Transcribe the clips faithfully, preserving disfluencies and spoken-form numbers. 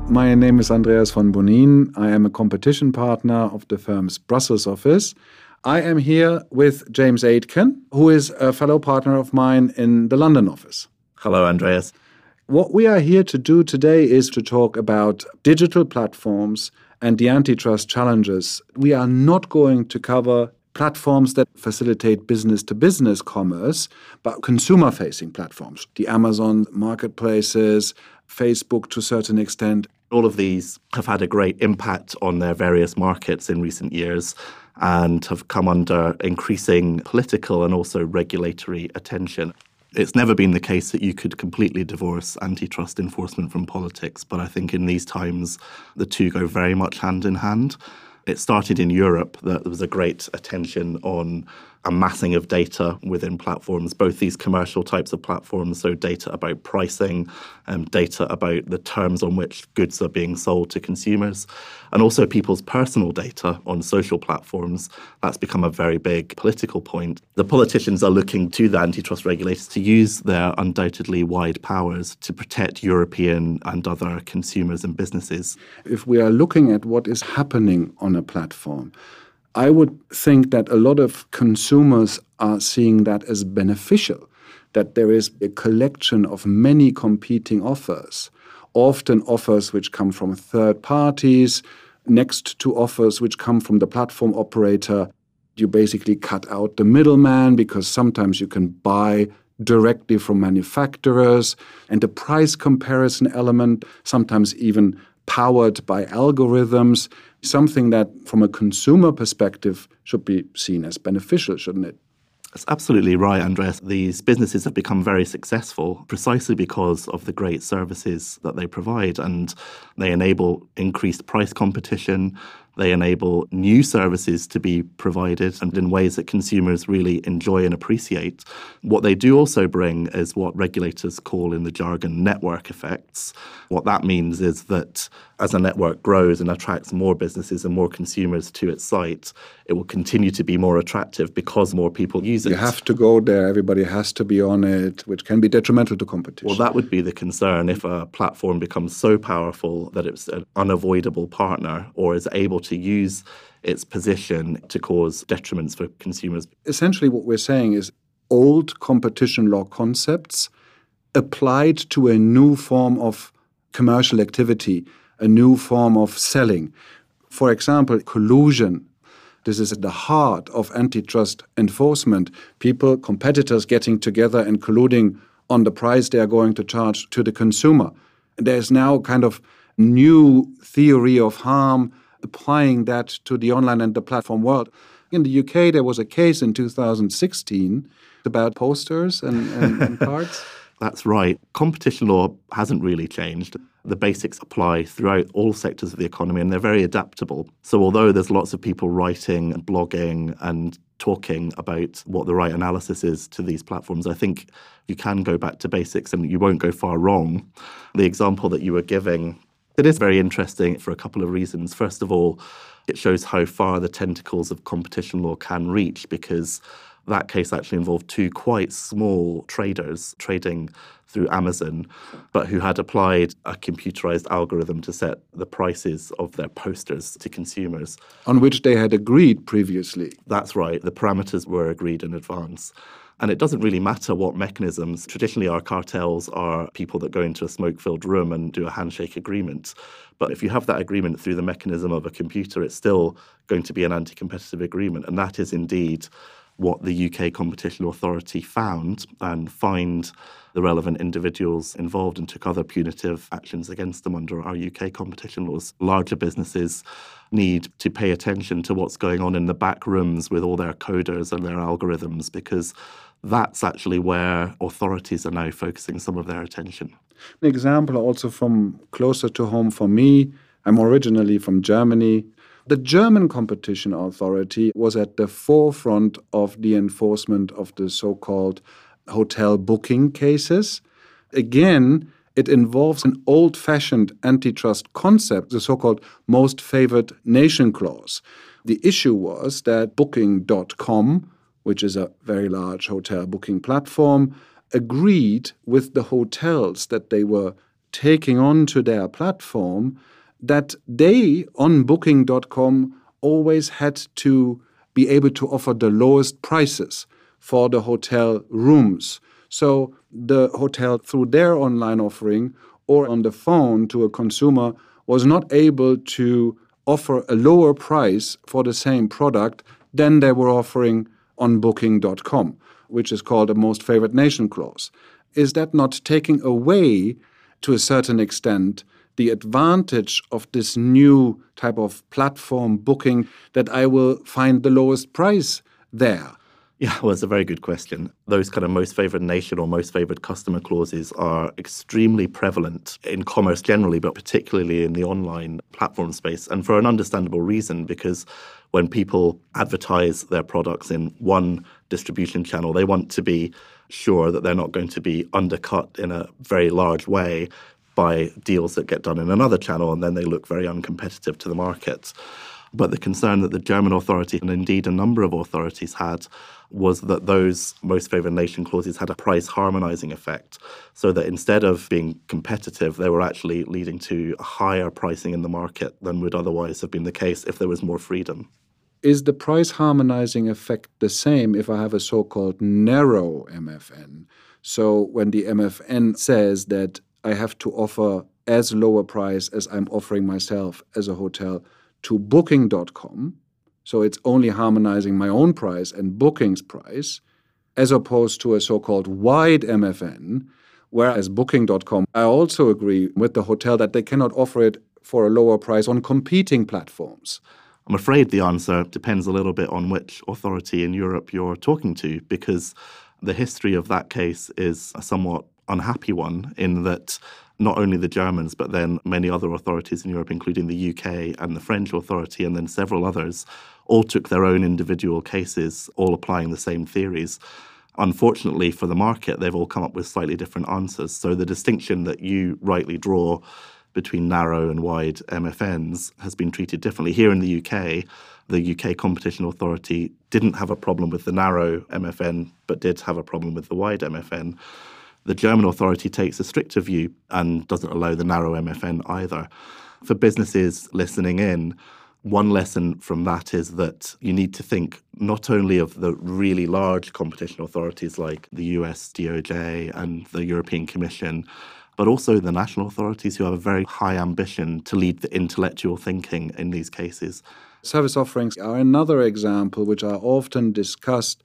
My name is Andreas von Bonin. I am a competition partner of the firm's Brussels office. I am here with James Aitken, who is a fellow partner of mine in the London office. Hello, Andreas. What we are here to do today is to talk about digital platforms and the antitrust challenges. We are not going to cover platforms that facilitate business-to-business commerce, but consumer-facing platforms, the Amazon marketplaces, Facebook to a certain extent. All of these have had a great impact on their various markets in recent years and have come under increasing political and also regulatory attention. It's never been the case that you could completely divorce antitrust enforcement from politics, but I think in these times the two go very much hand in hand. It started in Europe that there was a great attention on amassing of data within platforms, both these commercial types of platforms, so data about pricing and data about the terms on which goods are being sold to consumers, and also people's personal data on social platforms. That's become a very big political point. The politicians are looking to the antitrust regulators to use their undoubtedly wide powers to protect European and other consumers and businesses. If we are looking at what is happening on a platform, I would think that a lot of consumers are seeing that as beneficial, that there is a collection of many competing offers, often offers which come from third parties, next to offers which come from the platform operator. You basically cut out the middleman because sometimes you can buy directly from manufacturers, and the price comparison element, sometimes even powered by algorithms, something that from a consumer perspective should be seen as beneficial, shouldn't it? That's absolutely right, Andreas. These businesses have become very successful precisely because of the great services that they provide, and they enable increased price competition. They enable new services to be provided and in ways that consumers really enjoy and appreciate. What they do also bring is what regulators call in the jargon network effects. What that means is that as a network grows and attracts more businesses and more consumers to its site, it will continue to be more attractive because more people use it. You have to go there, everybody has to be on it, which can be detrimental to competition. Well, that would be the concern if a platform becomes so powerful that it's an unavoidable partner or is able to use its position to cause detriments for consumers. Essentially what we're saying is old competition law concepts applied to a new form of commercial activity, a new form of selling. For example, collusion. This is at the heart of antitrust enforcement. People, competitors getting together and colluding on the price they are going to charge to the consumer. There's now kind of new theory of harm applying that to the online and the platform world. In the U K, there was a case in two thousand sixteen about posters and, and, and cards. That's right. Competition law hasn't really changed. The basics apply throughout all sectors of the economy, and they're very adaptable. So although there's lots of people writing and blogging and talking about what the right analysis is to these platforms, I think you can go back to basics and you won't go far wrong. The example that you were giving, it is very interesting for a couple of reasons. First of all, it shows how far the tentacles of competition law can reach, because that case actually involved two quite small traders trading through Amazon, but who had applied a computerized algorithm to set the prices of their posters to consumers. On which they had agreed previously. That's right. The parameters were agreed in advance. And it doesn't really matter what mechanisms. Traditionally, our cartels are people that go into a smoke-filled room and do a handshake agreement. But if you have that agreement through the mechanism of a computer, it's still going to be an anti-competitive agreement. And that is indeed what the U K Competition Authority found and fined the relevant individuals involved and took other punitive actions against them under our U K competition laws. Larger businesses need to pay attention to what's going on in the back rooms with all their coders and their algorithms, because that's actually where authorities are now focusing some of their attention. An example also from closer to home for me, I'm originally from Germany. The German Competition Authority was at the forefront of the enforcement of the so-called hotel booking cases. Again, it involves an old-fashioned antitrust concept, the so-called most favored nation clause. The issue was that booking dot com, which is a very large hotel booking platform, agreed with the hotels that they were taking onto their platform that they, on booking dot com, always had to be able to offer the lowest prices for the hotel rooms. So the hotel, through their online offering or on the phone to a consumer, was not able to offer a lower price for the same product than they were offering on booking dot com, which is called a most favored nation clause. Is that not taking away, to a certain extent, the advantage of this new type of platform booking, that I will find the lowest price there? Yeah, well, it's a very good question. Those kind of most favored nation or most favored customer clauses are extremely prevalent in commerce generally, but particularly in the online platform space, and for an understandable reason, because when people advertise their products in one distribution channel, they want to be sure that they're not going to be undercut in a very large way by deals that get done in another channel, and then they look very uncompetitive to the market. But the concern that the German authority, and indeed a number of authorities had, was that those most favoured nation clauses had a price harmonising effect, so that instead of being competitive, they were actually leading to higher pricing in the market than would otherwise have been the case if there was more freedom. Is the price harmonizing effect the same if I have a so-called narrow M F N? So when the M F N says that I have to offer as low a price as I'm offering myself as a hotel to booking dot com, so it's only harmonizing my own price and Booking's price, as opposed to a so-called wide M F N, whereas booking dot com, I also agree with the hotel that they cannot offer it for a lower price on competing platforms. I'm afraid the answer depends a little bit on which authority in Europe you're talking to, because the history of that case is a somewhat unhappy one, in that not only the Germans, but then many other authorities in Europe, including the U K and the French authority, and then several others, all took their own individual cases, all applying the same theories. Unfortunately for the market, they've all come up with slightly different answers. So the distinction that you rightly draw between narrow and wide M F Ns has been treated differently. Here in the U K, the U K Competition Authority didn't have a problem with the narrow M F N, but did have a problem with the wide M F N. The German authority takes a stricter view and doesn't allow the narrow M F N either. For businesses listening in, one lesson from that is that you need to think not only of the really large competition authorities like the U S D O J and the European Commission, but also the national authorities who have a very high ambition to lead the intellectual thinking in these cases. Service offerings are another example which are often discussed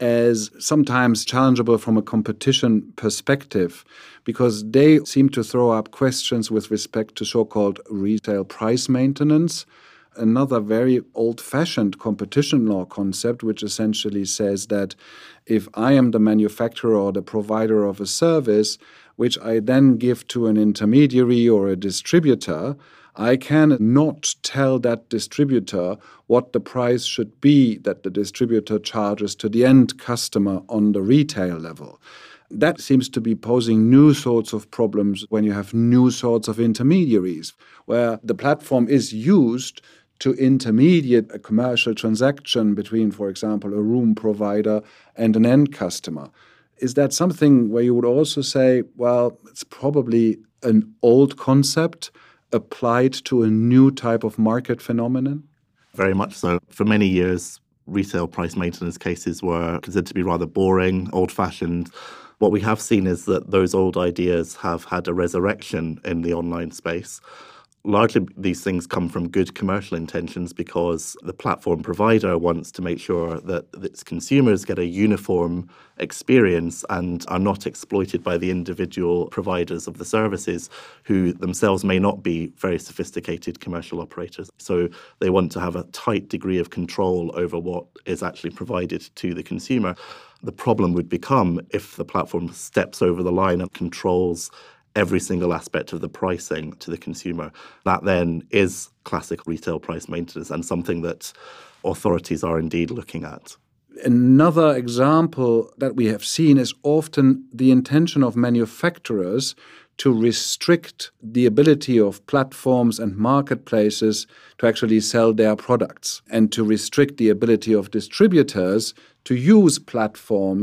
as sometimes challengeable from a competition perspective, because they seem to throw up questions with respect to so-called retail price maintenance, another very old-fashioned competition law concept, which essentially says that if I am the manufacturer or the provider of a service, which I then give to an intermediary or a distributor, I can not tell that distributor what the price should be that the distributor charges to the end customer on the retail level. That seems to be posing new sorts of problems when you have new sorts of intermediaries, where the platform is used to intermediate a commercial transaction between, for example, a room provider and an end customer. Is that something where you would also say, well, it's probably an old concept applied to a new type of market phenomenon? Very much so. For many years, retail price maintenance cases were considered to be rather boring, old-fashioned. What we have seen is that those old ideas have had a resurrection in the online space. Largely, these things come from good commercial intentions because the platform provider wants to make sure that its consumers get a uniform experience and are not exploited by the individual providers of the services who themselves may not be very sophisticated commercial operators. So they want to have a tight degree of control over what is actually provided to the consumer. The problem would become if the platform steps over the line and controls every single aspect of the pricing to the consumer. That then is classic retail price maintenance and something that authorities are indeed looking at. Another example that we have seen is often the intention of manufacturers to restrict the ability of platforms and marketplaces to actually sell their products, and to restrict the ability of distributors to use platforms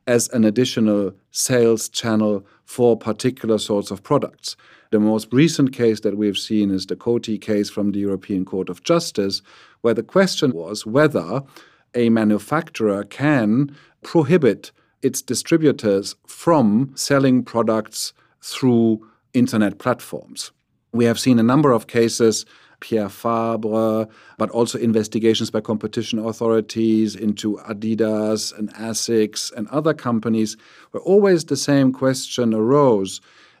as an additional sales channel for particular sorts of products. The most recent case that we've seen is the Coty case from the European Court of Justice, where the question was whether a manufacturer can prohibit its distributors from selling products through internet platforms. We have seen a number of cases, Pierre Fabre, but also investigations by competition authorities into Adidas and Asics and other companies, where always the same question arose.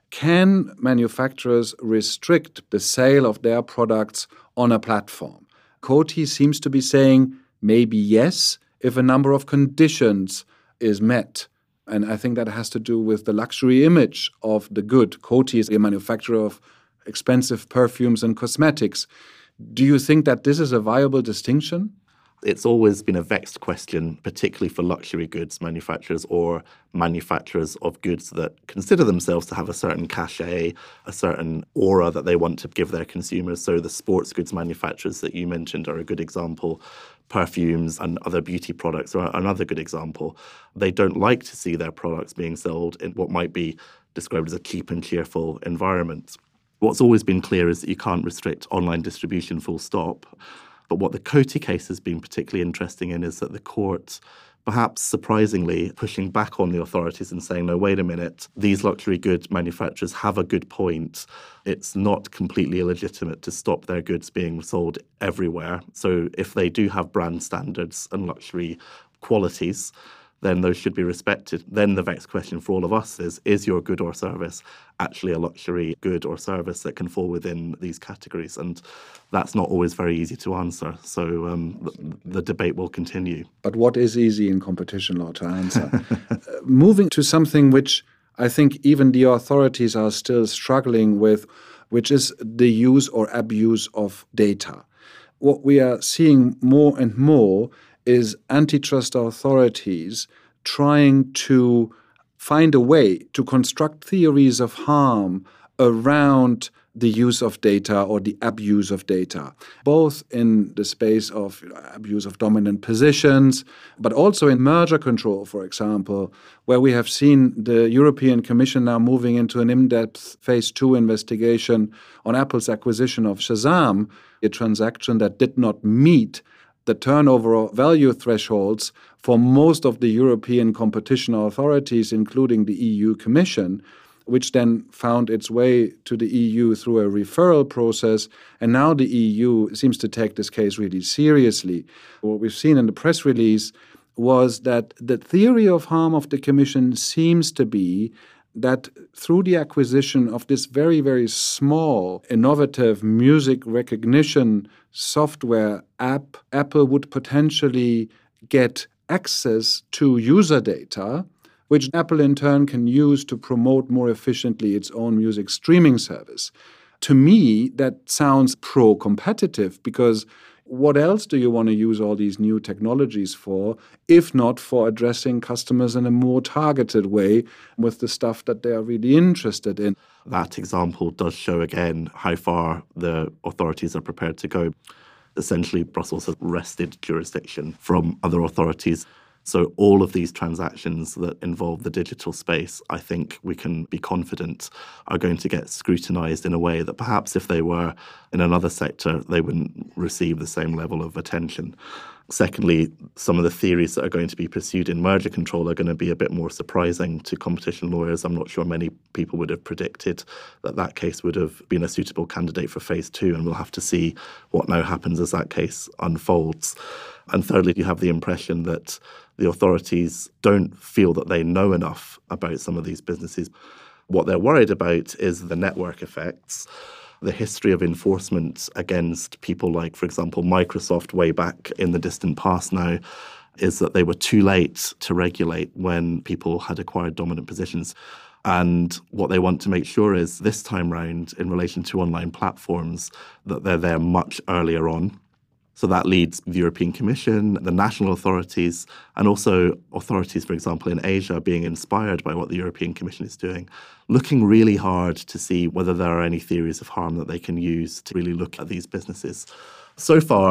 Can manufacturers restrict the sale of their products on a platform? Coty seems to be saying maybe yes, if a number of conditions is met. And I think that has to do with the luxury image of the good. Coty is a manufacturer of expensive perfumes and cosmetics. Do you think that this is a viable distinction? It's always been a vexed question, particularly for luxury goods manufacturers or manufacturers of goods that consider themselves to have a certain cachet, a certain aura that they want to give their consumers. So the sports goods manufacturers that you mentioned are a good example. Perfumes and other beauty products are another good example. They don't like to see their products being sold in what might be described as a cheap and cheerful environment. What's always been clear is that you can't restrict online distribution full stop. But what the Coty case has been particularly interesting in is that the court, perhaps surprisingly, pushing back on the authorities and saying, no, wait a minute, these luxury goods manufacturers have a good point. It's not completely illegitimate to stop their goods being sold everywhere. So if they do have brand standards and luxury qualities, then those should be respected. Then the vexed question for all of us is, is your good or service actually a luxury good or service that can fall within these categories? And that's not always very easy to answer. So um, the, the debate will continue. But what is easy in competition law to answer? uh, moving to something which I think even the authorities are still struggling with, which is the use or abuse of data. What we are seeing more and more is antitrust authorities trying to find a way to construct theories of harm around the use of data or the abuse of data, both in the space of you know, abuse of dominant positions, but also in merger control, for example, where we have seen the European Commission now moving into an in-depth phase two investigation on Apple's acquisition of Shazam, a transaction that did not meet the turnover or value thresholds for most of the European competition authorities, including the E U Commission, which then found its way to the E U through a referral process. And now the E U seems to take this case really seriously. What we've seen in the press release was that the theory of harm of the Commission seems to be that through the acquisition of this very, very small, innovative music recognition software app, Apple would potentially get access to user data, which Apple in turn can use to promote more efficiently its own music streaming service. To me, that sounds pro-competitive, because what else do you want to use all these new technologies for, if not for addressing customers in a more targeted way with the stuff that they are really interested in? That example does show again how far the authorities are prepared to go. Essentially, Brussels has wrested jurisdiction from other authorities. So all of these transactions that involve the digital space, I think we can be confident are going to get scrutinised in a way that perhaps if they were in another sector, they wouldn't receive the same level of attention. Secondly, some of the theories that are going to be pursued in merger control are going to be a bit more surprising to competition lawyers. I'm not sure many people would have predicted that that case would have been a suitable candidate for phase two, and we'll have to see what now happens as that case unfolds. And thirdly, you have the impression that the authorities don't feel that they know enough about some of these businesses. What they're worried about is the network effects. The history of enforcement against people like, for example, Microsoft way back in the distant past now is that they were too late to regulate when people had acquired dominant positions. And what they want to make sure is this time round, in relation to online platforms, that they're there much earlier on. So that leads the European Commission, the national authorities, and also authorities, for example, in Asia, being inspired by what the European Commission is doing, looking really hard to see whether there are any theories of harm that they can use to really look at these businesses. So far,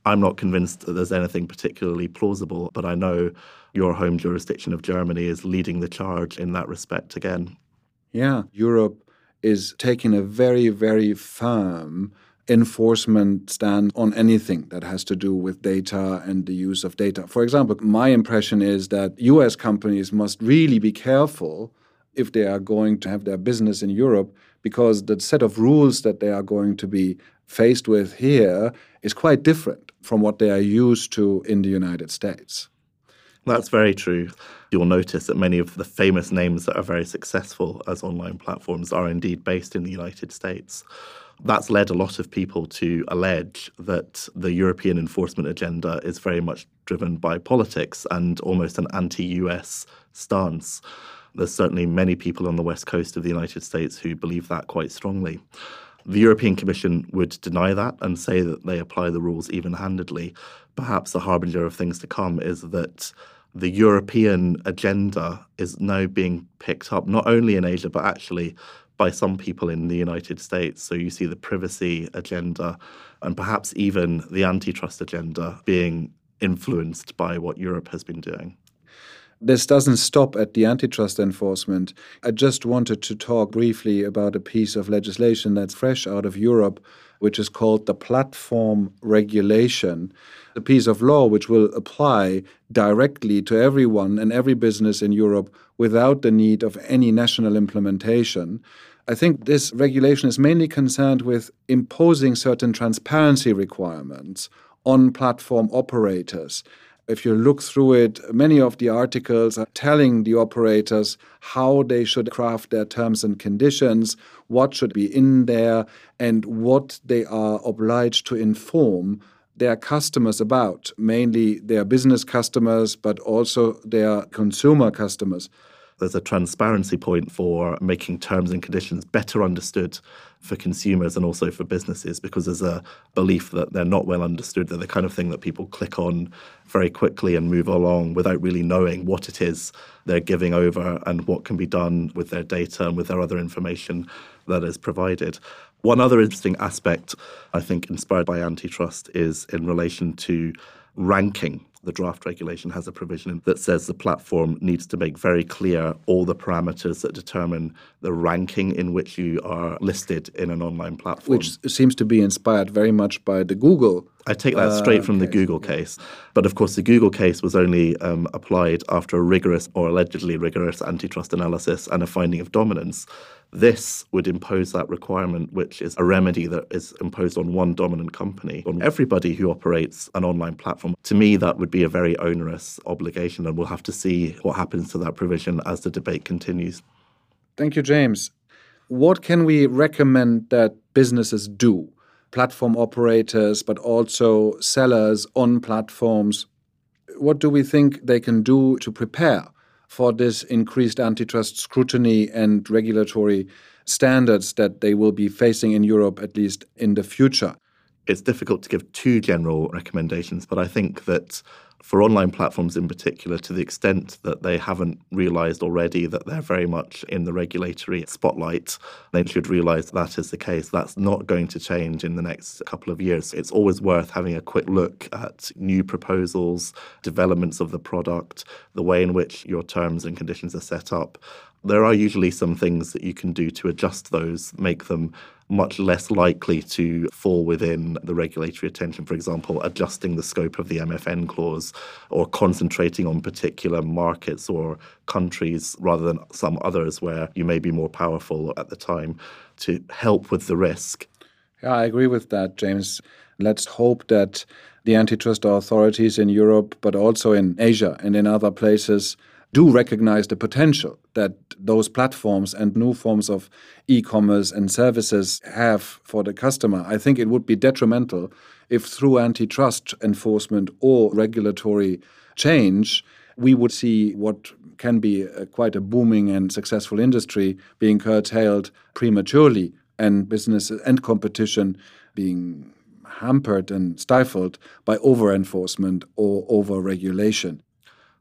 I'm not convinced that there's anything particularly plausible, but I know your home jurisdiction of Germany is leading the charge in that respect again. Yeah, Europe is taking a very, very firm enforcement stand on anything that has to do with data and the use of data. For example, my impression is that U S companies must really be careful if they are going to have their business in Europe, because the set of rules that they are going to be faced with here is quite different from what they are used to in the United States. That's very true. You'll notice that many of the famous names that are very successful as online platforms are indeed based in the United States. That's led a lot of people to allege that the European enforcement agenda is very much driven by politics and almost an anti-U S stance. There's certainly many people on the west coast of the United States who believe that quite strongly. The European Commission would deny that and say that they apply the rules even-handedly. Perhaps the harbinger of things to come is that the European agenda is now being picked up not only in Asia but actually by some people in the United States. So you see the privacy agenda and perhaps even the antitrust agenda being influenced by what Europe has been doing. This doesn't stop at the antitrust enforcement. I just wanted to talk briefly about a piece of legislation that's fresh out of Europe, which is called the Platform Regulation, a piece of law which will apply directly to everyone and every business in Europe without the need of any national implementation. I think this regulation is mainly concerned with imposing certain transparency requirements on platform operators. If you look through it, many of the articles are telling the operators how they should craft their terms and conditions, what should be in there, and what they are obliged to inform their customers about, mainly their business customers, but also their consumer customers. There's a transparency point for making terms and conditions better understood for consumers and also for businesses, because there's a belief that they're not well understood. They're the kind of thing that people click on very quickly and move along without really knowing what it is they're giving over and what can be done with their data and with their other information that is provided. One other interesting aspect, I think, inspired by antitrust is in relation to ranking. The draft regulation has a provision that says the platform needs to make very clear all the parameters that determine the ranking in which you are listed in an online platform. Which seems to be inspired very much by the Google. I take that straight uh, from the case. Google case. But of course, the Google case was only um, applied after a rigorous or allegedly rigorous antitrust analysis and a finding of dominance. This would impose that requirement, which is a remedy that is imposed on one dominant company, on everybody who operates an online platform. To me, that would be a very onerous obligation, and we'll have to see what happens to that provision as the debate continues. Thank you, James. What can we recommend that businesses do? Platform operators, but also sellers on platforms. What do we think they can do to prepare for this increased antitrust scrutiny and regulatory standards that they will be facing in Europe, at least in the future? It's difficult to give two general recommendations, but I think that for online platforms in particular, to the extent that they haven't realised already that they're very much in the regulatory spotlight, they should realise that is the case. That's not going to change in the next couple of years. It's always worth having a quick look at new proposals, developments of the product, the way in which your terms and conditions are set up. There are usually some things that you can do to adjust those, make them much less likely to fall within the regulatory attention. For example, adjusting the scope of the M F N clause or concentrating on particular markets or countries rather than some others where you may be more powerful at the time to help with the risk. Yeah, I agree with that, James. Let's hope that the antitrust authorities in Europe, but also in Asia and in other places, do recognize the potential that those platforms and new forms of e-commerce and services have for the customer. I think it would be detrimental if through antitrust enforcement or regulatory change, we would see what can be a, quite a booming and successful industry being curtailed prematurely and business and competition being hampered and stifled by over-enforcement or over-regulation.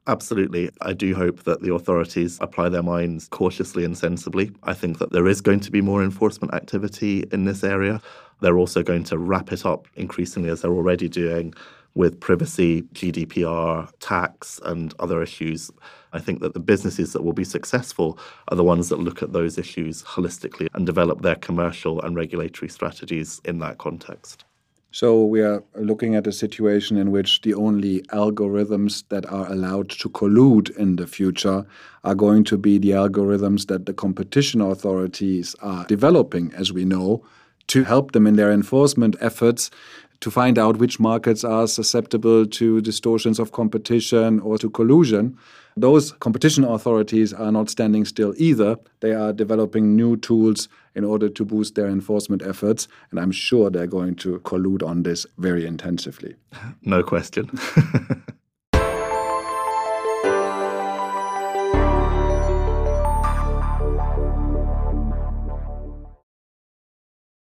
Absolutely. I do hope that the authorities apply their minds cautiously and sensibly. I think that there is going to be more enforcement activity in this area. They're also going to wrap it up increasingly, as they're already doing, with privacy, G D P R, tax, and other issues. I think that the businesses that will be successful are the ones that look at those issues holistically and develop their commercial and regulatory strategies in that context. So we are looking at a situation in which the only algorithms that are allowed to collude in the future are going to be the algorithms that the competition authorities are developing, as we know, to help them in their enforcement efforts to find out which markets are susceptible to distortions of competition or to collusion. Those competition authorities are not standing still either. They are developing new tools in order to boost their enforcement efforts, and I'm sure they're going to collude on this very intensively. No question.